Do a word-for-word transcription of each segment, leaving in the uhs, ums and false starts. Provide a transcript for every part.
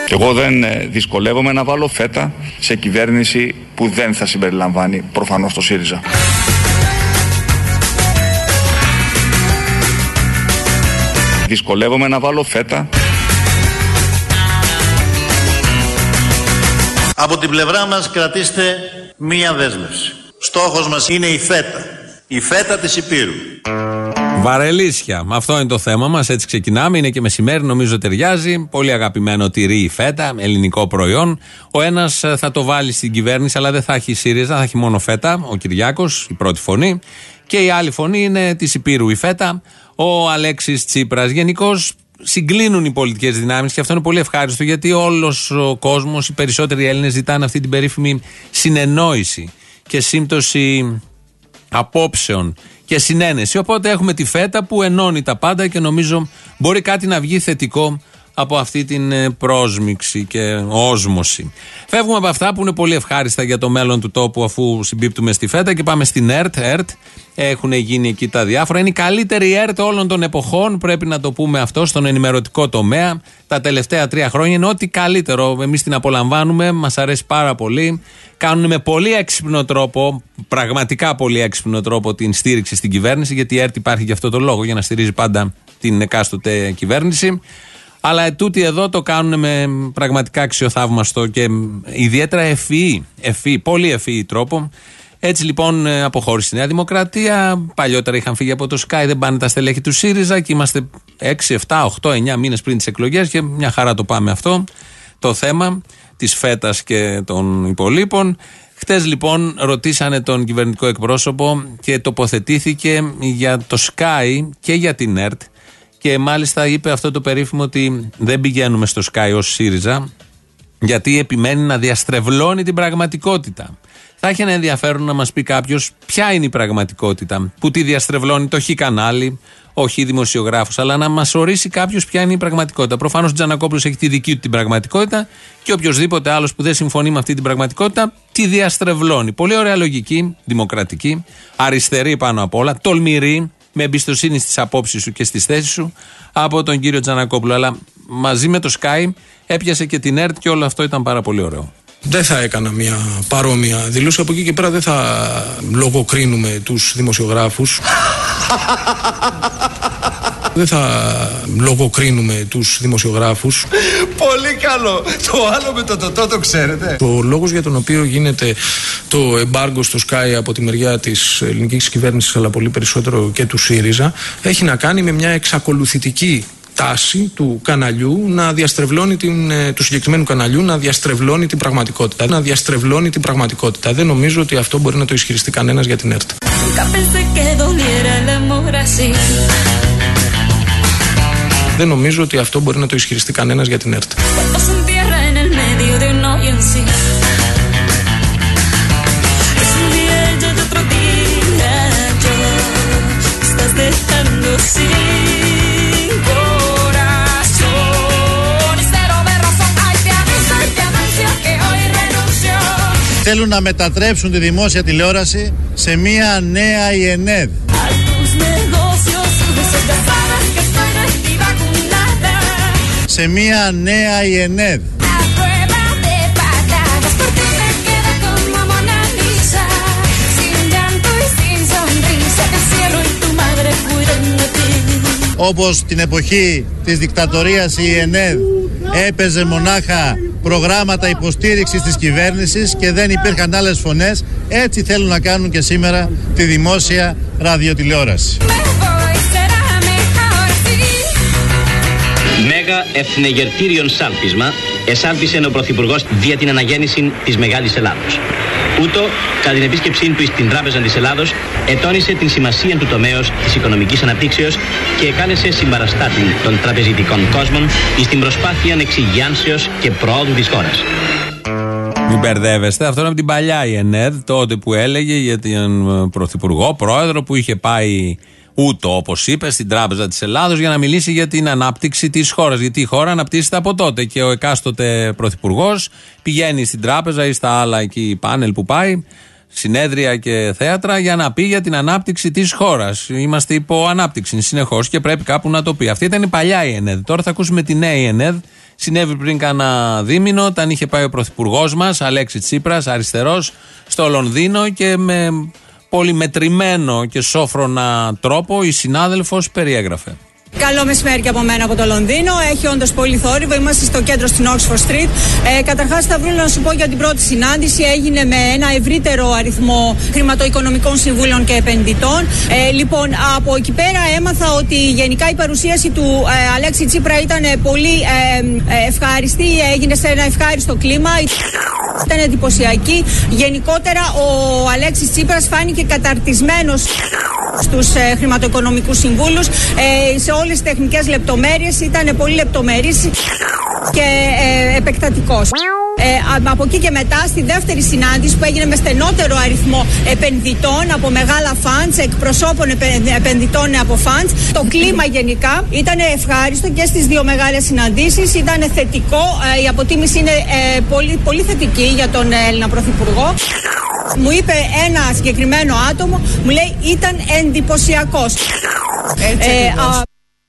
Εγώ δεν δυσκολεύομαι να βάλω φέτα σε κυβέρνηση που δεν θα συμπεριλαμβάνει προφανώς το ΣΥΡΙΖΑ. Δυσκολεύομαι να βάλω φέτα. Από την πλευρά μας κρατήστε μία δέσμευση. Στόχος μας είναι η φέτα. Η φέτα της Υπήρου. Βαρελίσια. Αυτό είναι το θέμα μας. Έτσι ξεκινάμε. Είναι και μεσημέρι, νομίζω ταιριάζει. Πολύ αγαπημένο τυρί η φέτα, ελληνικό προϊόν. Ο ένας θα το βάλει στην κυβέρνηση, αλλά δεν θα έχει ΣΥΡΙΖΑ, θα έχει μόνο φέτα. Ο Κυριάκος, η πρώτη φωνή. Και η άλλη φωνή είναι της Υπήρου η φέτα. Ο Αλέξης Τσίπρας. Γενικώς συγκλίνουν οι πολιτικές δυνάμεις και αυτό είναι πολύ ευχάριστο, γιατί όλος ο κόσμος, οι περισσότεροι Έλληνες ζητάνε αυτή την περίφημη συνεννόηση και σύμπτωση απόψεων και συνένεση. Οπότε έχουμε τη φέτα που ενώνει τα πάντα και νομίζω μπορεί κάτι να βγει θετικό από αυτή την πρόσμιξη και όσμωση. Φεύγουμε από αυτά που είναι πολύ ευχάριστα για το μέλλον του τόπου, αφού συμπίπτουμε στη φέτα, και πάμε στην ΕΡΤ. ΕΡΤ. Έχουν γίνει εκεί τα διάφορα. Είναι η καλύτερη ΕΡΤ όλων των εποχών, πρέπει να το πούμε αυτό, στον ενημερωτικό τομέα. Τα τελευταία τρία χρόνια είναι ό,τι καλύτερο. Εμείς την απολαμβάνουμε, μας αρέσει πάρα πολύ. Κάνουν με πολύ έξυπνο τρόπο, πραγματικά πολύ έξυπνο τρόπο, την στήριξη στην κυβέρνηση, γιατί η ΕΡΤ υπάρχει για αυτό το λόγο, για να στηρίζει πάντα την εκάστοτε κυβέρνηση. Αλλά ετούτοι εδώ το κάνουν με πραγματικά αξιοθαύμαστο και ιδιαίτερα ευφυή, ευφυή, πολύ ευφυή τρόπο. Έτσι λοιπόν αποχώρησε η Νέα Δημοκρατία. Παλιότερα είχαν φύγει από το Sky, δεν πάνε τα στελέχη του ΣΥΡΙΖΑ και είμαστε έξι, επτά, οκτώ, εννιά μήνες πριν τις εκλογές και μια χαρά το πάμε αυτό το θέμα της φέτας και των υπολείπων. Χτες λοιπόν ρωτήσανε τον κυβερνητικό εκπρόσωπο και τοποθετήθηκε για το Sky και για την ΕΡΤ. Και μάλιστα είπε αυτό το περίφημο ότι δεν πηγαίνουμε στο Sky ως ΣΥΡΙΖΑ, γιατί επιμένει να διαστρεβλώνει την πραγματικότητα. Θα έχει ένα ενδιαφέρον να μας πει κάποιος ποια είναι η πραγματικότητα, που τη διαστρεβλώνει το χ κανάλι, ο χ δημοσιογράφος, αλλά να μας ορίσει κάποιος ποια είναι η πραγματικότητα. Προφανώς ο Τζανακόπουλος έχει τη δική του την πραγματικότητα και οποιοδήποτε άλλος που δεν συμφωνεί με αυτή την πραγματικότητα τη διαστρεβλώνει. Πολύ ωραία λογική, δημοκρατική, αριστερή πάνω απ' όλα, τολμηρή, με εμπιστοσύνη στις απόψεις σου και στις θέσεις σου από τον κύριο Τζανακόπουλο. Αλλά μαζί με το Sky έπιασε και την ΕΡΤ και όλο αυτό ήταν πάρα πολύ ωραίο. Δεν θα έκανα μια παρόμοια δήλωση. Από εκεί και πέρα δεν θα λογοκρίνουμε τους δημοσιογράφους. Δεν θα λογοκρίνουμε τους δημοσιογράφους. Πολύ καλό. Το άλλο με το τοτό το ξέρετε. Το λόγος για τον οποίο γίνεται το εμπάργκο στο Sky από τη μεριά της ελληνικής κυβέρνησης, αλλά πολύ περισσότερο και του ΣΥΡΙΖΑ, έχει να κάνει με μια εξακολουθητική τάση του καναλιού να διαστρεβλώνει την, του συγκεκριμένου καναλιού να διαστρεβλώνει την πραγματικότητα. Να διαστρεβλώνει την πραγματικότητα. Δεν νομίζω ότι αυτό μπορεί να το ισχυριστεί κανένας για την ΕΡΤ. Δεν νομίζω ότι αυτό μπορεί να το ισχυριστεί κανένας για την ΕΡΤ. Θέλουν να μετατρέψουν τη δημόσια τηλεόραση σε μια νέα ΙΕΝΕΔ. Σε μια νέα ΙΕΝΕΔ. Όπως την εποχή της δικτατορίας η ΙΕΝΕΔ έπαιζε μονάχα προγράμματα υποστήριξης της κυβέρνησης και δεν υπήρχαν άλλες φωνές, έτσι θέλουν να κάνουν και σήμερα τη δημόσια ραδιοτηλεόραση. Μέγα εθνεγερτήριον σάλπισμα εσάλπισε ο Πρωθυπουργός δια την αναγέννηση της Μεγάλης Ελλάδος. Ούτω, κατά την επίσκεψή του στην Τράπεζα της Ελλάδος, ετώνησε την σημασία του τομέως της οικονομικής αναπτύξεως και εκάλεσε συμπαραστάτη των τραπεζιτικών κόσμων στην προσπάθεια εξυγιάνσεως και προόδου της χώρας. Μην μπερδεύεστε, αυτό είναι από την παλιά ΙΕΝΕΔ, τότε που έλεγε για τον Πρωθυπουργό, πρόεδρο που είχε πάει ούτω, όπως είπε, στην Τράπεζα της Ελλάδος για να μιλήσει για την ανάπτυξη της χώρας. Γιατί η χώρα αναπτύσσεται από τότε και ο εκάστοτε πρωθυπουργός πηγαίνει στην Τράπεζα ή στα άλλα εκεί πάνελ που πάει συνέδρια και θέατρα για να πει για την ανάπτυξη της χώρας. Είμαστε υπό ανάπτυξη συνεχώς και πρέπει κάπου να το πει. Αυτή ήταν η παλιά η ΕΝΕΔ. Τώρα θα ακούσουμε τη νέα η ΕΝΕΔ. Συνέβη πριν κάνα δίμηνο, όταν είχε πάει ο πρωθυπουργός μας, Αλέξη Τσίπρας, αριστερός, στο Λονδίνο και με πολύ μετρημένο και σόφρονα τρόπο η συνάδελφος περιέγραφε. Καλό μεσημέρι και από μένα από το Λονδίνο. Έχει όντως πολύ θόρυβο. Είμαστε στο κέντρο στην Oxford Street. Ε, καταρχάς, θα βρω να σου πω για την πρώτη συνάντηση. Έγινε με ένα ευρύτερο αριθμό χρηματοοικονομικών συμβούλων και επενδυτών. Ε, λοιπόν, από εκεί πέρα έμαθα ότι γενικά η παρουσίαση του ε, Αλέξη Τσίπρα ήταν πολύ ε, ευχάριστη. Έγινε σε ένα ευχάριστο κλίμα. Ήταν εντυπωσιακή. Γενικότερα, ο Αλέξης Τσίπρας φάνηκε καταρτισμένος στους ε, χρηματοοικονομικούς συμβούλους. Ε, σε όλες τις τεχνικές λεπτομέρειες, ήταν πολύ λεπτομερής και ε, επεκτατικός. Ε, από εκεί και μετά, στη δεύτερη συνάντηση που έγινε με στενότερο αριθμό επενδυτών από μεγάλα funds, εκπροσώπων επενδυτών από funds, το κλίμα γενικά ήταν ευχάριστο και στις δύο μεγάλες συναντήσεις. Ήταν θετικό, ε, η αποτίμηση είναι ε, πολύ, πολύ θετική για τον Έλληνα Πρωθυπουργό. Μου είπε ένα συγκεκριμένο άτομο, μου λέει ήταν εντυπωσιακός. Έτσι ε, ακριβώς.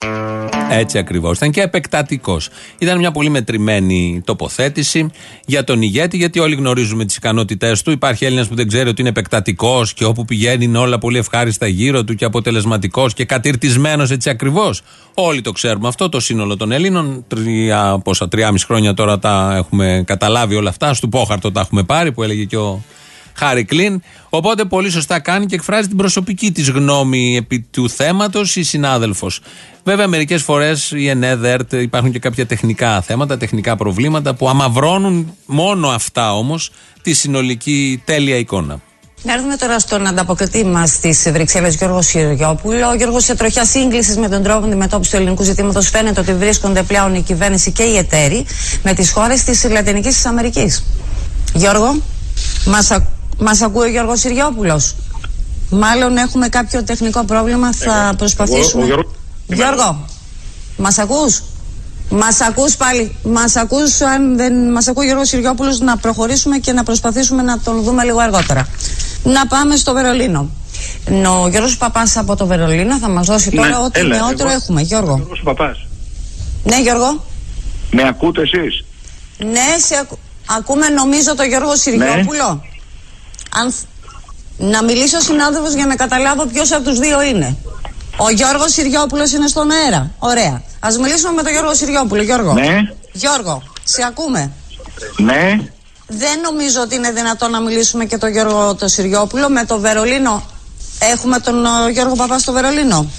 Έτσι ακριβώς. Ήταν και επεκτατικός. Ήταν μια πολύ μετρημένη τοποθέτηση για τον ηγέτη, γιατί όλοι γνωρίζουμε τις ικανότητές του. Υπάρχει Έλληνας που δεν ξέρει ότι είναι επεκτατικός και όπου πηγαίνει είναι όλα πολύ ευχάριστα γύρω του και αποτελεσματικός και κατηρτισμένος έτσι ακριβώς. Όλοι το ξέρουμε αυτό, το σύνολο των Ελλήνων. Τρία, πόσα, τριάμιση χρόνια τώρα τα έχουμε καταλάβει όλα αυτά. Στου Πόχαρτο τα έχουμε πάρει, που έλεγε και ο Χάρη Κλίν. Οπότε πολύ σωστά κάνει και εκφράζει την προσωπική της γνώμη επί του θέματος η συνάδελφος. Βέβαια, μερικές φορές η ΕΝΕΔ, ΕΡΤ, υπάρχουν και κάποια τεχνικά θέματα, τεχνικά προβλήματα που αμαυρώνουν μόνο αυτά όμως τη συνολική τέλεια εικόνα. Να έρθουμε τώρα στον ανταποκριτή μας στις Βρυξέλλες, Γιώργο Συριόπουλο. Ο Γιώργος, σε τροχιά σύγκλησης με τον τρόπο αντιμετώπισης του ελληνικού ζητήματος, φαίνεται ότι βρίσκονται πλέον η κυβέρνηση και οι εταίροι με τις χώρες της Λατινικής Αμερικής. Γιώργο, μας ακ... Μας ακούει ο Γιώργος Συριόπουλος? Μάλλον έχουμε κάποιο τεχνικό πρόβλημα, θα εγώ, προσπαθήσουμε. Εγώ, Γιώργο, Γιώργο, μας ακούς? Μας ακούς πάλι? Μας ακούς? Αν δεν μας ακούει ο Γιώργος Συριόπουλος, να προχωρήσουμε και να προσπαθήσουμε να τον δούμε λίγο αργότερα. Να πάμε στο Βερολίνο. Ο Γιώργος Παπάς από το Βερολίνο θα μας δώσει τώρα ναι, ό,τι έλα, νεότερο εγώ, έχουμε. Γιώργο. Γιώργος Παπάς. Ναι, Γιώργο. Με ακούτε εσείς? Ναι, σε ακου... ακούμε νομίζω το Γιώργο Συριόπουλο. Ναι. Αν... Να μιλήσει ο συνάδελφος για να καταλάβω ποιος από τους δύο είναι. Ο Γιώργος Συριόπουλος είναι στον αέρα. Ωραία. Ας μιλήσουμε με τον Γιώργο Συριόπουλο. Γιώργο. Ναι. Γιώργο, σε ακούμε? Ναι. Δεν νομίζω ότι είναι δυνατόν να μιλήσουμε και τον Γιώργο το Συριόπουλο. Με το Βερολίνο έχουμε τον uh, Γιώργο Παπά στο Βερολίνο.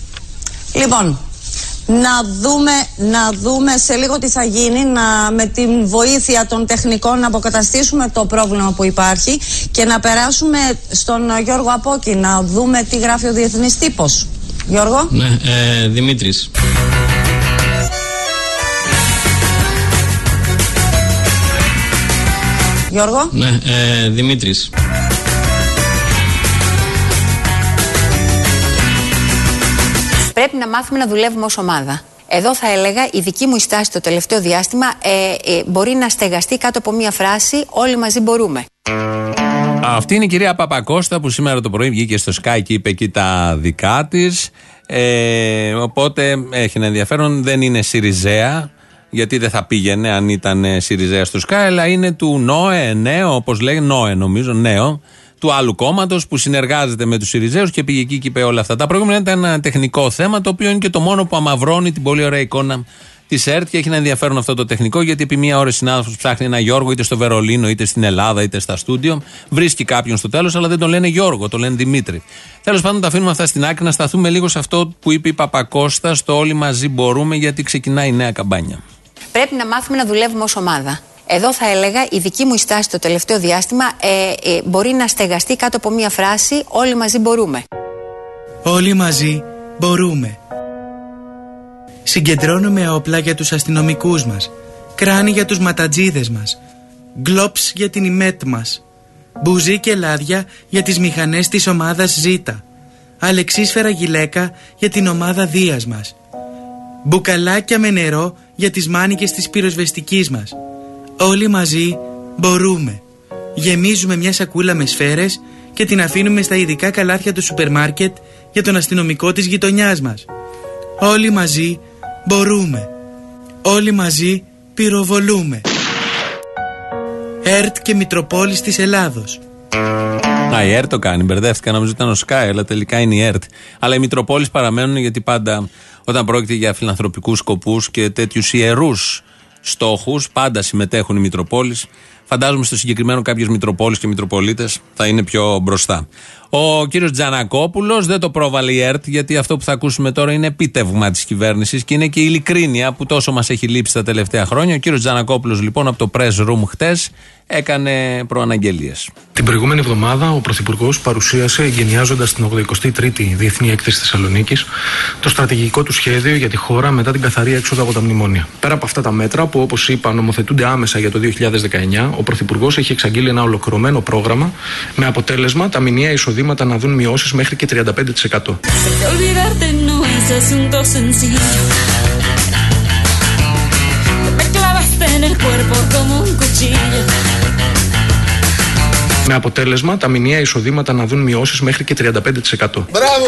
Λοιπόν, να δούμε, να δούμε σε λίγο τι θα γίνει, να, με την βοήθεια των τεχνικών να αποκαταστήσουμε το πρόβλημα που υπάρχει και να περάσουμε στον Γιώργο Απόκη, να δούμε τι γράφει ο Διεθνής Τύπος. Γιώργο. Ναι, ε, Δημήτρης. Γιώργο. Ναι, ε, Δημήτρης. Πρέπει να μάθουμε να δουλεύουμε ως ομάδα. Εδώ θα έλεγα η δική μου στάση το τελευταίο διάστημα ε, ε, μπορεί να στεγαστεί κάτω από μία φράση «Όλοι μαζί μπορούμε». Αυτή είναι η κυρία Παπακώστα που σήμερα το πρωί βγήκε στο Sky και είπε εκεί τα δικά της. Ε, οπότε έχει ένα ενδιαφέρον, δεν είναι Σιριζέα, γιατί δεν θα πήγαινε αν ήταν Σιριζέα στο Sky, αλλά είναι του ΝΟΕ, νέο, όπως λέγεται, ΝΟΕ νομίζω, νέο, του άλλου κόμματος που συνεργάζεται με τους Σιριζέους και πήγε εκεί και είπε όλα αυτά. Τα προηγούμενα ήταν ένα τεχνικό θέμα, το οποίο είναι και το μόνο που αμαυρώνει την πολύ ωραία εικόνα της ΕΡΤ και έχει ένα ενδιαφέρον αυτό το τεχνικό, γιατί επί μία ώρα συνάδελφος ψάχνει ένα Γιώργο είτε στο Βερολίνο είτε στην Ελλάδα είτε στα στούντιο. Βρίσκει κάποιον στο τέλος, αλλά δεν τον λένε Γιώργο, τον λένε Δημήτρη. Τέλος πάντων, τα αφήνουμε αυτά στην άκρη, να σταθούμε λίγο σε αυτό που είπε η Παπακώστα στο «Όλοι μαζί μπορούμε», γιατί ξεκινάει η νέα καμπάνια. Πρέπει να μάθουμε να δουλεύουμε ως ομάδα. Εδώ θα έλεγα η δική μου στάση το τελευταίο διάστημα ε, ε, μπορεί να στεγαστεί κάτω από μία φράση «Όλοι μαζί μπορούμε». Όλοι μαζί μπορούμε. Συγκεντρώνουμε όπλα για τους αστυνομικούς μας, κράνη για τους ματατζίδες μας, γκλόψ για την ΙΜΕΤ μας, μπουζί και λάδια για τις μηχανές της ομάδας Ζήτα, αλεξίσφαιρα γυλαίκα για την ομάδα Δίας μας, μπουκαλάκια με νερό για τις μάνικες της πυροσβεστικής μας. Όλοι μαζί μπορούμε. Γεμίζουμε μια σακούλα με σφαίρες και την αφήνουμε στα ειδικά καλάθια του σούπερ μάρκετ για τον αστυνομικό της γειτονιάς μας. Όλοι μαζί μπορούμε. Όλοι μαζί πυροβολούμε. ΕΡΤ και Μητροπόλης της Ελλάδος. Α, η ΕΡΤ το κάνει. Μπερδεύτηκα, νομίζω ήταν ο Sky, αλλά τελικά είναι η ΕΡΤ. Αλλά οι Μητροπόλεις παραμένουν, γιατί πάντα όταν πρόκειται για φιλανθρωπικούς σκοπούς και τέτοιους ιερούς στόχους, πάντα συμμετέχουν οι Μητροπόλεις. Φαντάζομαι στο συγκεκριμένο κάποιες Μητροπόλεις και Μητροπολίτες θα είναι πιο μπροστά. Ο κύριος Τζανακόπουλος δεν το πρόβαλε η ΕΡΤ, γιατί αυτό που θα ακούσουμε τώρα είναι επίτευγμα της κυβέρνησης και είναι και η ειλικρίνεια που τόσο μας έχει λείψει τα τελευταία χρόνια. Ο κύριος Τζανακόπουλος λοιπόν από το Press Room χτες έκανε προαναγγελίες. Την προηγούμενη εβδομάδα ο Πρωθυπουργός παρουσίασε, εγκαινιάζοντας την ογδοηκοστή τρίτη Διεθνή Έκθεση Θεσσαλονίκης, το στρατηγικό του σχέδιο για τη χώρα μετά την καθαρή έξοδο από τα μνημόνια. Πέρα από αυτά τα μέτρα, που όπως είπα νομοθετούνται άμεσα για το δύο χιλιάδες δεκαεννιά, ο Πρωθυπουργός έχει εξαγγείλει ένα ολοκληρωμένο πρόγραμμα με αποτέλεσμα τα μηνιαία εισοδήματα να δουν μειώσεις μέχρι και τριάντα πέντε τοις εκατό. Με αποτέλεσμα τα μηνιαία εισοδήματα να δουν μειώσεις μέχρι και τριάντα πέντε τοις εκατό. Μπράβο!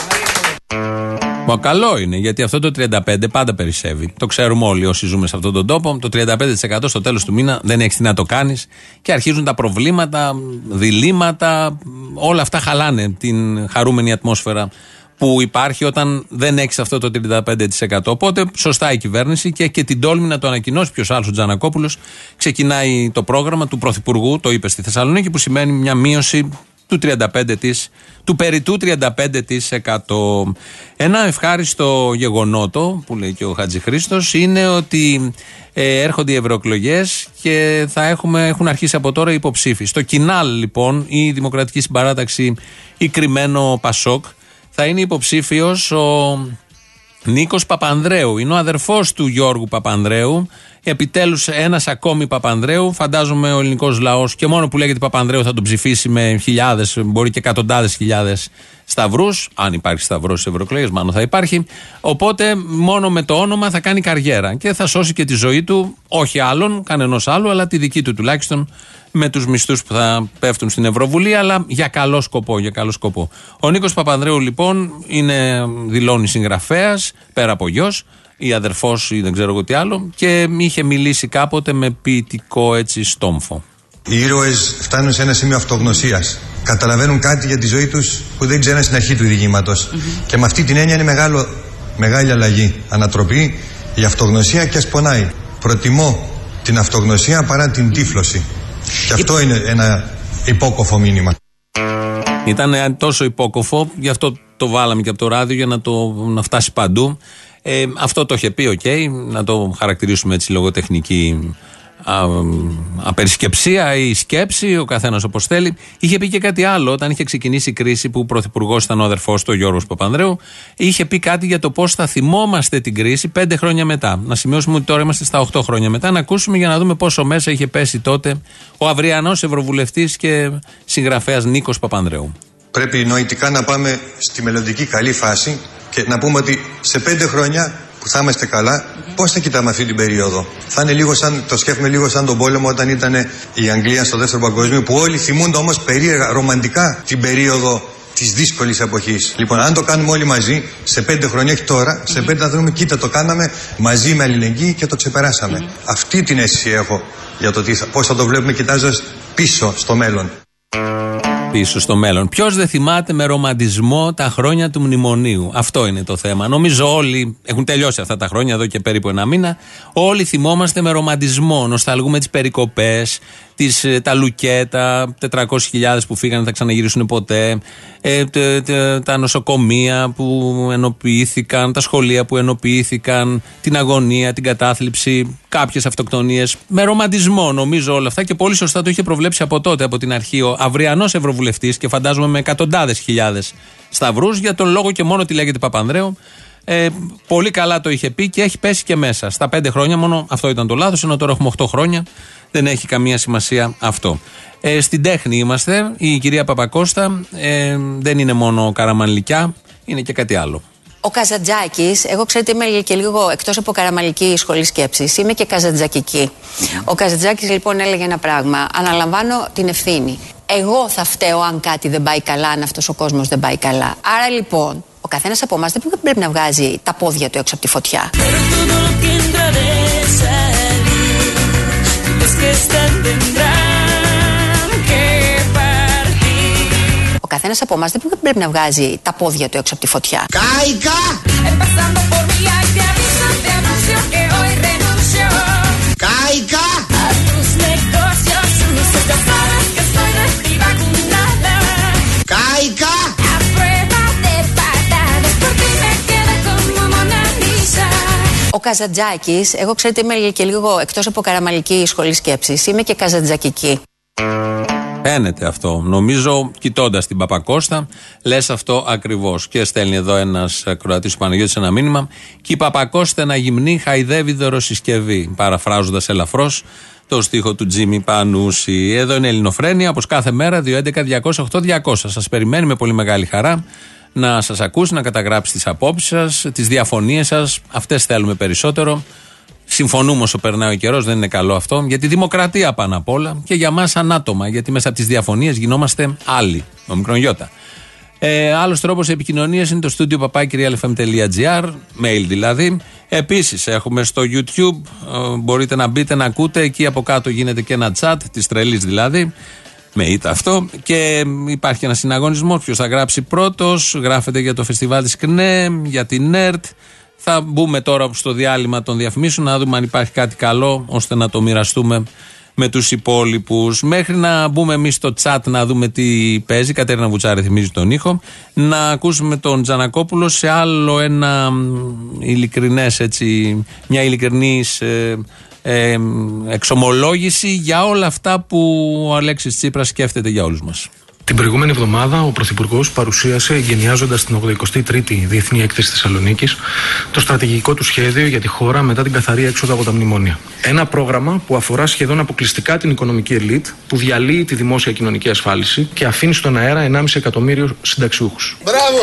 Μα καλό είναι, γιατί αυτό το τριάντα πέντε τοις εκατό πάντα περισσεύει. Το ξέρουμε όλοι όσοι ζούμε σε αυτόν τον τόπο. Το τριάντα πέντε τοις εκατό στο τέλος του μήνα δεν έχεις τι να το κάνεις και αρχίζουν τα προβλήματα, διλήμματα. Όλα αυτά χαλάνε την χαρούμενη ατμόσφαιρα που υπάρχει όταν δεν έχεις αυτό το τριάντα πέντε τοις εκατό. Οπότε σωστά η κυβέρνηση και έχει και την τόλμη να το ανακοινώσει. Ποιος άλλος, ο Τζανακόπουλος. Ξεκινάει το πρόγραμμα του Πρωθυπουργού, το είπε στη Θεσσαλονίκη, που σημαίνει μια μείωση του τριάντα πέντε τοις εκατό. Του περιττού τριάντα πέντε τοις εκατό. Ένα ευχάριστο γεγονότο που λέει και ο Χατζηχρήστος είναι ότι ε, έρχονται οι ευρωεκλογές και θα έχουμε, έχουν αρχίσει από τώρα οι υποψήφοι. Στο Κινάλ λοιπόν η Δημοκρατική Συμπαράταξη ή κρυμμένο Πασόκ θα είναι υποψήφιος ο Νίκος Παπανδρέου. Είναι ο αδερφός του Γιώργου Παπανδρέου. Επιτέλους ένας ακόμη Παπανδρέου. Φαντάζομαι ο ελληνικός λαός και μόνο που λέγεται Παπανδρέου θα τον ψηφίσει με χιλιάδες, μπορεί και εκατοντάδες χιλιάδες σταυρούς. Αν υπάρχει σταυρός στις ευρωεκλογές, μάλλον θα υπάρχει. Οπότε μόνο με το όνομα θα κάνει καριέρα και θα σώσει και τη ζωή του, όχι άλλον, κανενός άλλου, αλλά τη δική του τουλάχιστον, με τους μισθούς που θα πέφτουν στην Ευρωβουλή, αλλά για καλό σκοπό, για καλό σκοπό. Ο Νίκος Παπανδρέου λοιπόν είναι, δηλώνει συγγραφέας, πέρα από γιος, ή αδερφός ή δεν ξέρω εγώ τι άλλο, και είχε μιλήσει κάποτε με ποιητικό έτσι στόμφο. Οι ήρωες φτάνουν σε ένα σημείο αυτογνωσίας. Καταλαβαίνουν κάτι για τη ζωή τους που δεν ξέραν στην αρχή του διηγήματος. Mm-hmm. Και με αυτή την έννοια είναι μεγάλο, μεγάλη αλλαγή, ανατροπή, η αυτογνωσία και ας πονάει. Προτιμώ την αυτογνωσία παρά την τύφλωση. Και αυτό είναι ένα υπόκοφο μήνυμα. Ήταν τόσο υπόκοφο, γι' αυτό το βάλαμε και από το ράδιο για να, το, να φτάσει παντού. Ε, αυτό το είχε πει, οκ, okay, να το χαρακτηρίσουμε έτσι λογοτεχνική α, απερισκεψία ή σκέψη, ο καθένας όπως θέλει. Είχε πει και κάτι άλλο όταν είχε ξεκινήσει η κρίση, που ο πρωθυπουργός ήταν ο αδερφός του, ο Γιώργος Παπανδρέου. Είχε πει κάτι για το πώς θα θυμόμαστε την κρίση πέντε χρόνια μετά. Να σημειώσουμε ότι τώρα είμαστε στα οκτώ χρόνια μετά. Να ακούσουμε για να δούμε πόσο μέσα είχε πέσει τότε ο αυριανός ευρωβουλευτής και συγγραφέας Νίκος Παπανδρέου. Πρέπει νοητικά να πάμε στη μελλοντική καλή φάση και να πούμε ότι σε πέντε χρόνια που θα είμαστε καλά, πώς θα κοιτάμε αυτή την περίοδο. Θα είναι λίγο σαν, το σκέφτομαι λίγο σαν τον πόλεμο όταν ήταν η Αγγλία στο δεύτερο παγκόσμιο, που όλοι θυμούνται όμως περίεργα, ρομαντικά την περίοδο της δύσκολης εποχής. Λοιπόν, αν το κάνουμε όλοι μαζί, σε πέντε χρόνια, όχι τώρα, σε πέντε θα δούμε, κοίτα, το κάναμε μαζί με αλληλεγγύη και το ξεπεράσαμε. Αυτή την αίσθηση έχω για το τι θα, πώς θα το βλέπουμε κοιτάζοντας πίσω στο μέλλον. Πίσω στο μέλλον. Ποιος δεν θυμάται με ρομαντισμό τα χρόνια του μνημονίου? Αυτό είναι το θέμα. Νομίζω όλοι έχουν τελειώσει αυτά τα χρόνια εδώ και περίπου ένα μήνα. Όλοι θυμόμαστε με ρομαντισμό. Νοσταλγούμε τις περικοπές, τις, τα λουκέτα, τετρακόσιες χιλιάδες που φύγανε, θα ξαναγυρίσουν ποτέ, ε, τε, τε, τα νοσοκομεία που ενοποιήθηκαν, τα σχολεία που ενοποιήθηκαν, την αγωνία, την κατάθλιψη, κάποιες αυτοκτονίες. Με ρομαντισμό νομίζω όλα αυτά, και πολύ σωστά το είχε προβλέψει από τότε, από την αρχή, ο αυριανός ευρωβουλευτής, και φαντάζομαι με εκατοντάδες χιλιάδες σταυρούς, για τον λόγο και μόνο ότι λέγεται Παπανδρέου. Ε, πολύ καλά το είχε πει και έχει πέσει και μέσα. Στα πέντε χρόνια μόνο αυτό ήταν το λάθος, ενώ τώρα έχουμε οκτώ χρόνια. Δεν έχει καμία σημασία αυτό. Ε, στην τέχνη είμαστε. Η κυρία Παπακώστα ε, δεν είναι μόνο καραμανλικιά, είναι και κάτι άλλο. Ο Καζαντζάκης, εγώ ξέρετε είμαι και λίγο εκτός από καραμαλική σχολή σκέψης, είμαι και καζαντζακική. Ο Καζαντζάκης λοιπόν έλεγε ένα πράγμα, αναλαμβάνω την ευθύνη. Εγώ θα φταίω αν κάτι δεν πάει καλά, αν αυτός ο κόσμος δεν πάει καλά. Άρα λοιπόν, ο καθένας από εμάς δεν πρέπει να βγάζει τα πόδια του έξω από τη φωτιά. Ο καθένας από εμάς δεν πρέπει να βγάζει τα πόδια του έξω από τη φωτιά. Κάικα! Κάικα! Κάικα! Ο Καζαντζάκης, εγώ ξέρετε είμαι και λίγο εκτός από καραμαλική σχολή σκέψης, είμαι και καζαντζακική. Φαίνεται αυτό. Νομίζω, κοιτώντας την Παπακώστα, λες αυτό ακριβώς. Και στέλνει εδώ ένας ακροατής, ο Παναγιώτης, ένα μήνυμα. Και η Παπακώστα να γυμνή χαϊδεύει δωροσυσκευή. Παραφράζοντας ελαφρώς το στίχο του Τζίμι Πανούση. Εδώ είναι Ελληνοφρένεια, όπως κάθε μέρα, δύο έντεκα διακόσια οκτώ διακόσια. Σας περιμένει με πολύ μεγάλη χαρά να σας ακούσει, να καταγράψει τις απόψεις σας, τις διαφωνίες σας. Αυτές θέλουμε περισσότερο. Συμφωνούμε όσο περνάει ο καιρός, δεν είναι καλό αυτό. Για τη δημοκρατία πάνω απ' όλα και για μας ανάτομα. Γιατί μέσα από τις διαφωνίες γινόμαστε άλλοι. Ο μικρονιώτα. Ε, άλλος τρόπος επικοινωνίας είναι το στούντιο παπάκι real f m τελεία g r, mail δηλαδή. Επίσης έχουμε στο YouTube, ε, μπορείτε να μπείτε να ακούτε. Εκεί από κάτω γίνεται και ένα chat της τρελής δηλαδή. Με ήττα αυτό. Και υπάρχει ένα συναγωνισμό. Ποιος θα γράψει πρώτος. Γράφεται για το φεστιβάλ της ΚΝΕ, για την ΕΡΤ. Θα μπούμε τώρα στο διάλειμμα των διαφημίσεων να δούμε αν υπάρχει κάτι καλό ώστε να το μοιραστούμε με τους υπόλοιπους. Μέχρι να μπούμε εμείς στο chat να δούμε τι παίζει. Κατέρινα Βουτσάρη θυμίζει τον ήχο. Να ακούσουμε τον Τζανακόπουλο σε άλλο ένα ειλικρινές έτσι, μια ειλικρινής ε, ε, εξομολόγηση για όλα αυτά που ο Αλέξης Τσίπρας σκέφτεται για όλους μας. Την προηγούμενη εβδομάδα ο Πρωθυπουργός παρουσίασε, εγκαινιάζοντας την ογδοηκοστή τρίτη Διεθνή Έκθεση Θεσσαλονίκης, το στρατηγικό του σχέδιο για τη χώρα μετά την καθαρή έξοδο από τα μνημόνια. Ένα πρόγραμμα που αφορά σχεδόν αποκλειστικά την οικονομική ελίτ, που διαλύει τη δημόσια κοινωνική ασφάλιση και αφήνει στον αέρα ενάμιση εκατομμύριο συνταξιούχους. Μπράβο!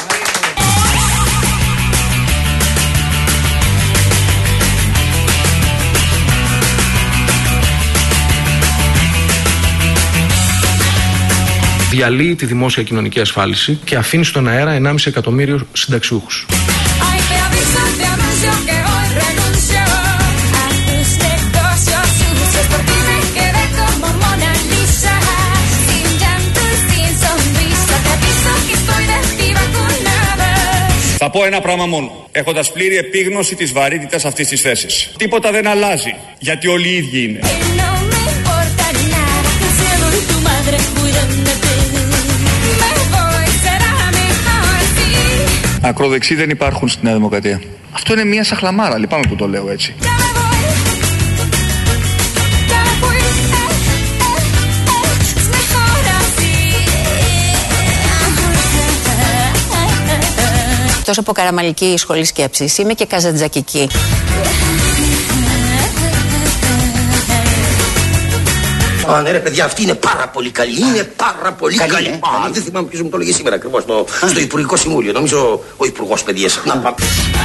Διαλύει τη δημόσια κοινωνική ασφάλιση και αφήνει στον αέρα ενάμιση εκατομμύριο συνταξιούχους. Θα πω ένα πράγμα μόνο, έχοντας πλήρη επίγνωση της βαρύτητας αυτής της θέσης. Τίποτα δεν αλλάζει, γιατί όλοι οι ίδιοι είναι. Ακροδεξιοί δεν υπάρχουν στη Νέα Δημοκρατία. Αυτό είναι μια σαχλαμάρα, λυπάμαι που το λέω έτσι. Εκτός από καραμαλική σχολή σκέψης, είμαι και καζαντζακική. Α, ναι ρε παιδιά, αυτή είναι πάρα πολύ καλή. Είναι πάρα πολύ καλή. καλή. Α, δεν θυμάμαι ποιος μου το έλεγε σήμερα ακριβώς στο, στο Υπουργικό Συμβούλιο. Νομίζω ο Υπουργός Παιδείας. Να πάμε.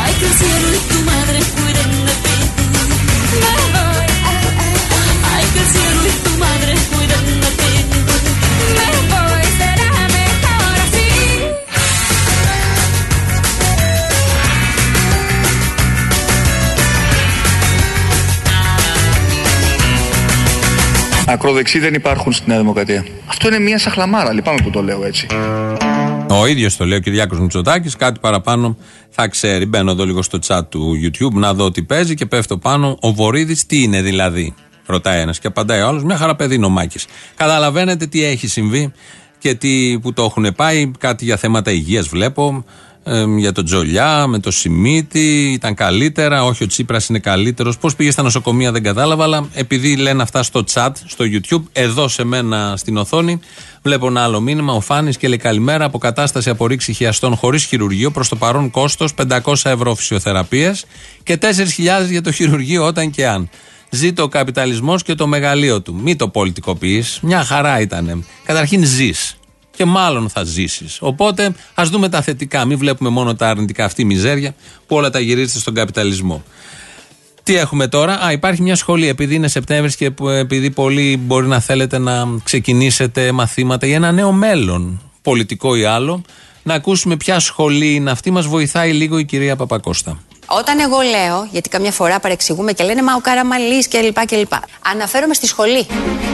Ακροδεξιοί δεν υπάρχουν στη Νέα Δημοκρατία. Αυτό είναι μια σαχλαμάρα, λυπάμαι που το λέω έτσι. Ο ίδιος το λέει ο Κυριάκος Μητσοτάκης, κάτι παραπάνω θα ξέρει. Μπαίνω εδώ λίγο στο chat του YouTube να δω τι παίζει και πέφτω πάνω. Ο Βορίδης τι είναι δηλαδή, ρωτάει ένας και απαντάει ο άλλος. Μια χαρά παιδί είναι ο Μάκης. Καταλαβαίνετε τι έχει συμβεί και τι, που το έχουν πάει. Κάτι για θέματα υγείας βλέπω. Ε, για τον Τζολιά, με το Σιμίτη, ήταν καλύτερα. Όχι, ο Τσίπρας είναι καλύτερος. Πώς πήγε στα νοσοκομεία δεν κατάλαβα, αλλά επειδή λένε αυτά στο chat, στο YouTube, εδώ σε μένα στην οθόνη, βλέπω ένα άλλο μήνυμα. Ο Φάνης και λέει καλημέρα. Αποκατάσταση απορρίξη χιαστών χωρίς χειρουργείο. Προς το παρόν κόστος πεντακόσια ευρώ φυσιοθεραπείας και τέσσερις χιλιάδες για το χειρουργείο όταν και αν. Ζήτω ο καπιταλισμός και το μεγαλείο του. Μη το πολιτικοποιείς. Μια χαρά ήτανε. Καταρχήν ζεις. και μάλλον θα ζήσεις. Οπότε ας δούμε τα θετικά. Μην βλέπουμε μόνο τα αρνητικά. Αυτή η μιζέρια που όλα τα γυρίζετε στον καπιταλισμό. Τι έχουμε τώρα? Α, υπάρχει μια σχολή. Επειδή είναι Σεπτέμβρης και επειδή πολλοί μπορεί να θέλετε να ξεκινήσετε μαθήματα για ένα νέο μέλλον, πολιτικό ή άλλο, να ακούσουμε ποια σχολή είναι αυτή. Μας βοηθάει λίγο η κυρία Παπακώστα. Όταν εγώ λέω, γιατί καμιά φορά παρεξηγούμε και λένε μα ο Καραμανλής κλπ. κλπ. Αναφέρομαι στη σχολή.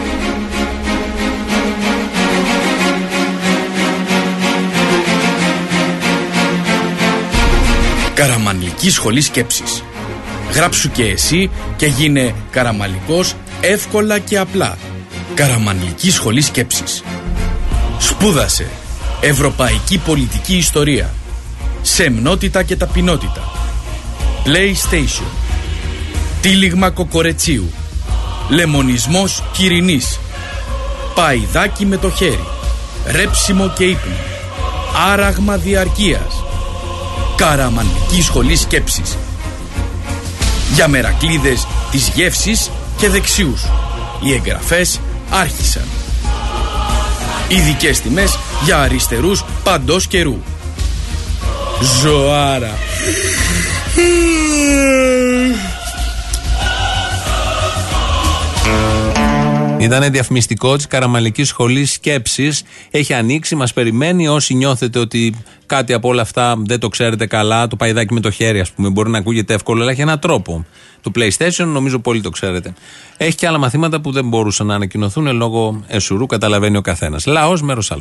Καραμανλική Σχολή Σκέψης. Γράψου και εσύ και γίνε καραμανλικός εύκολα και απλά. Καραμανλική Σχολή Σκέψης. Σπούδασε Ευρωπαϊκή Πολιτική Ιστορία, Σεμνότητα και Ταπεινότητα, PlayStation, Τύλιγμα Κοκορετσίου, Λεμονισμός Κυρινής, Παϊδάκι με το χέρι, Ρέψιμο και ύπνο, Άραγμα διαρκείας. Καραμανλική Σχολή Σκέψης. Για μερακλείδες της γεύσης και δεξιούς. Οι εγγραφές άρχισαν. Ειδικές τιμές για αριστερούς παντός καιρού. Ζωάρα. Ήτανε διαφημιστικό της Καραμανλικής Σχολής Σκέψης. Έχει ανοίξει, μας περιμένει. Όσοι νιώθετε ότι κάτι από όλα αυτά δεν το ξέρετε καλά, το παϊδάκι με το χέρι, ας πούμε, μπορεί να ακούγεται εύκολο, αλλά έχει έναν τρόπο. Το PlayStation, νομίζω πολύ το ξέρετε. Έχει και άλλα μαθήματα που δεν μπορούσαν να ανακοινωθούν λόγω εσουρού, καταλαβαίνει ο καθένας. Λαός, μέρος Α.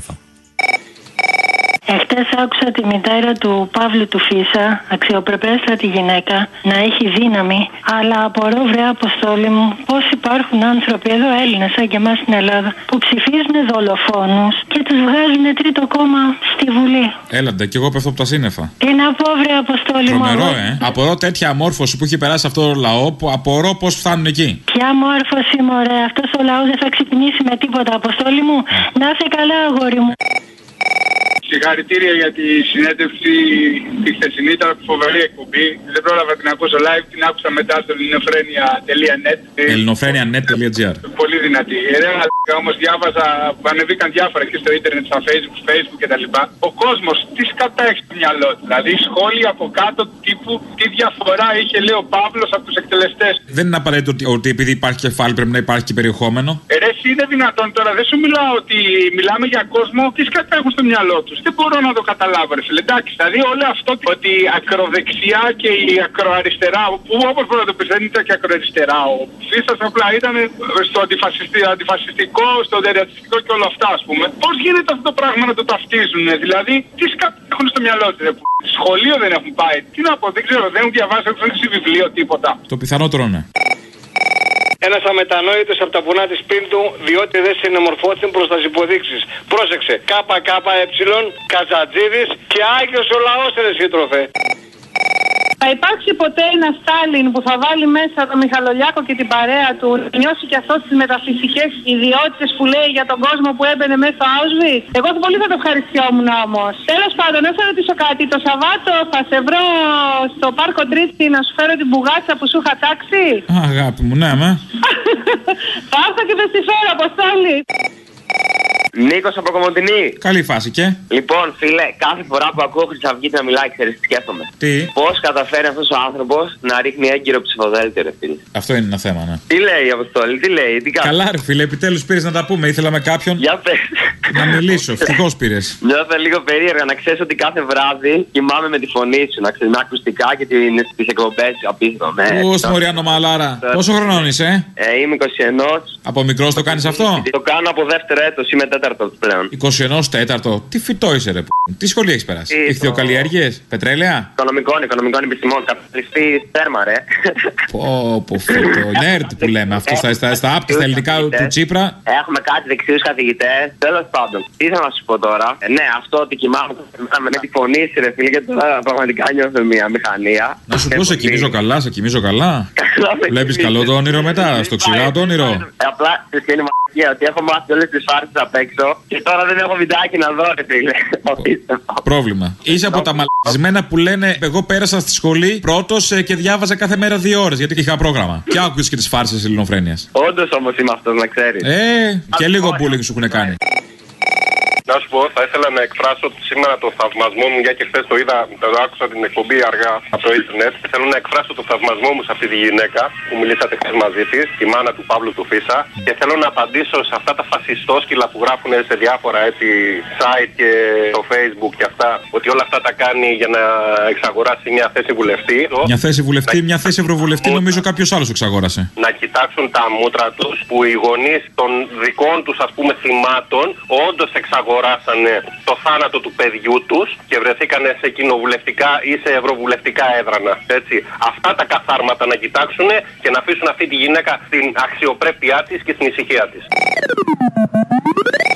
Εχθές άκουσα τη μητέρα του Παύλου του Φίσα, αξιοπρεπέστατη γυναίκα, να έχει δύναμη, αλλά απορώ, βρε Αποστόλη μου, πώς υπάρχουν άνθρωποι εδώ, Έλληνες σαν και εμάς στην Ελλάδα, που ψηφίζουν δολοφόνους και τους βγάζουν τρίτο κόμμα στη Βουλή. Έλαντε, κι εγώ πέφτω από τα σύννεφα. Τι να πω, βρε Αποστόλη μου. Τρομερό, ε. Απορώ τέτοια αμόρφωση που έχει περάσει αυτό το λαό, που απορώ πώς φτάνουν εκεί. Ποια μόρφωση, μωρέ, αυτός ο λαός δεν θα ξυπνήσει με τίποτα, Αποστόλη μου. Να είσαι καλά, αγόρι μου. Συγχαρητήρια για τη συνέντευξη τη χθεσινή, ήταν φοβερή εκπομπή. Δεν πρόλαβα την ακούσω live, την άκουσα μετά στο ελληνοφρένια τελεία net. ελληνοφρένια τελεία net τελεία τζι άρ. Πολύ δυνατή. Ρε, όμως διάβαζα, ανεβήκαν διάφορα και στο ίντερνετ, στα facebook, facebook κτλ. Ο κόσμος τι σκατά έχει στο μυαλό του. Δηλαδή σχόλια από κάτω τύπου τι διαφορά είχε, λέει ο Παύλος, από τους εκτελεστές. Δεν είναι απαραίτητο ότι, ότι επειδή υπάρχει κεφάλι πρέπει να υπάρχει και περιεχόμενο. Ε, ρε, είναι δυνατόν τώρα, δεν σου μιλάω ότι μιλάμε για κόσμο, τι σκατά έχουν στο μυαλό του. Δεν μπορώ να το καταλάβω, ρε φίλε. Εντάξει, δηλαδή όλο αυτό ότι η ακροδεξιά και η ακροαριστερά, που όπως μπορεί να το πει, δεν ήταν και ακροαριστερά. Ο Φίσας απλά ήταν στο αντιφασιστικό, στο ρατσιστικό και όλα αυτά, ας πούμε. Πώς γίνεται αυτό το πράγμα να το ταυτίζουν, δηλαδή, τι σκατά έχουν στο μυαλό του, ρε. Σχολείο δεν έχουν πάει. Τι να πω, δεν ξέρω, δεν έχουν διαβάσει, έχουν ανοίξει βιβλίο, τίποτα. Το πιθανότερο ναι. Ένας αμετανόητος από τα βουνά της Πίντου, διότι δεν συνεμορφώθηκαν προς τις υποδείξεις. Πρόσεξε. ΚΚΕ, Καζατζίδης και Άγιος ο λαός, ρε σύντροφε. Θα υπάρξει ποτέ ένα Στάλιν που θα βάλει μέσα τον Μιχαλολιάκο και την παρέα του, νιώσει και αυτό τις μεταφυσικές ιδιότητες που λέει για τον κόσμο που έμπαινε μέσα στο Auschwitz? Εγώ πολύ θα το ευχαριστιόμουν όμως. Τέλος πάντων, έχω να ρωτήσω κάτι. Το Σαββάτο θα σε βρω στο Πάρκο Τρίτη να σου φέρω την μπουγάτσα που σου είχα τάξει. Α, αγάπη μου, ναι, με. Θα έρθω και θα στη φέρω, Αποστόλη. Νίκος από Κομοτηνή. Καλή φάση και. Λοιπόν, φίλε, κάθε φορά που ακούω Χρυσαυγίτη να μιλάει, ξέρεις τι σκέφτομαι. Τι. Πώς καταφέρει αυτός ο άνθρωπος να ρίχνει έγκυρο ψηφοδέλτιο, ρε φίλε. Αυτό είναι ένα θέμα, ναι. Τι λέει, Αποστόλη, τι λέει, τι κάνει. Καλά, ρε φίλε, επιτέλους πήρες να τα πούμε. Ήθελα με κάποιον. Για πες. Να μιλήσω, ευτυχώς πήρες. Νιώθω λίγο περίεργα να ξέρεις ότι κάθε βράδυ κοιμάμαι με τη φωνή σου, να ξέρεις, με ακουστικά και τις εκπομπές σου απίθανο. Πώς, Μωριάνο Μαλάρα. Πόσο χρονών είσαι? Ε, είμαι είκοσι ένα. Από μικρός το κάνεις αυτό? Το κάνω από δεύτερο έτος, είμαι τέταρτο πλέον. είκοσι ένα τέταρτο. Τι φυτό είσαι, ρε. Τι σχολή έχεις περάσει? Ιχθυοκαλλιέργειες, πετρέλαια. Οικονομικών, οικονομικών επιστημών. Καπιταλιστή τέρμα, ρε. Πω, πω, φυτό. Νέρτ που λέμε αυτό στα, στα, στα άπ και στα ελληνικά του Τσίπρα. Έχουμε κάτι δεξιούς καθηγητές. Τέλος πάντων, τι θα να σου πω τώρα. Ε, ναι, αυτό ότι κοιμάμαι με τη φωνή σου, ρε φίλε, και τώρα πραγματικά νιώθω μια μηχανία. Να σου πω, σε κοιμίζω καλά, σε κοιμίζω καλά. Βλέπεις καλό το όνειρο μετά, στο ξηρά το όνειρο. Απλά σε σχέση με ότι έχω μάθει όλες τις φάρσες απ' έξω και τώρα δεν έχω βιντεάκι να δω, ρε φίλε. Πρόβλημα. Είσαι από τα μαλακισμένα που λένε εγώ πέρασα στη σχολή πρώτος και διάβαζα κάθε μέρα δύο ώρες γιατί είχα πρόγραμμα. Και άκουσες και τις φάρσες της ελληνοφρένειας. Όντως όμως είμαι αυτός, να ξέρεις. Ε, και λίγο bullying σου έχουν κάνει. Να σου πω, θα ήθελα να εκφράσω σήμερα το θαυμασμό μου, για και χθες το είδα, το άκουσα την εκπομπή αργά από το ίντερνετ. Θέλω να εκφράσω το θαυμασμό μου σε αυτή τη γυναίκα που μιλήσατε χθες μαζί της, τη μάνα του Παύλου του Φίσα. Και θέλω να απαντήσω σε αυτά τα φασιστόσκυλα που γράφουν σε διάφορα έτσι site και στο Facebook και αυτά, ότι όλα αυτά τα κάνει για να εξαγοράσει μια θέση βουλευτή. Μια θέση βουλευτή, να... μια θέση ευρωβουλευτή, νομίζω κάποιος άλλος εξαγόρασε. Να κοιτάξουν τα μούτρα τους που οι γονείς των δικών τους, ας πούμε, θυμάτων όντως εξαγοράσανε το θάνατο του παιδιού τους και βρεθήκανε σε κοινοβουλευτικά ή σε ευρωβουλευτικά έδρανα. Έτσι. Αυτά τα καθάρματα να κοιτάξουν και να αφήσουν αυτή τη γυναίκα στην αξιοπρέπειά της και στην ησυχία της.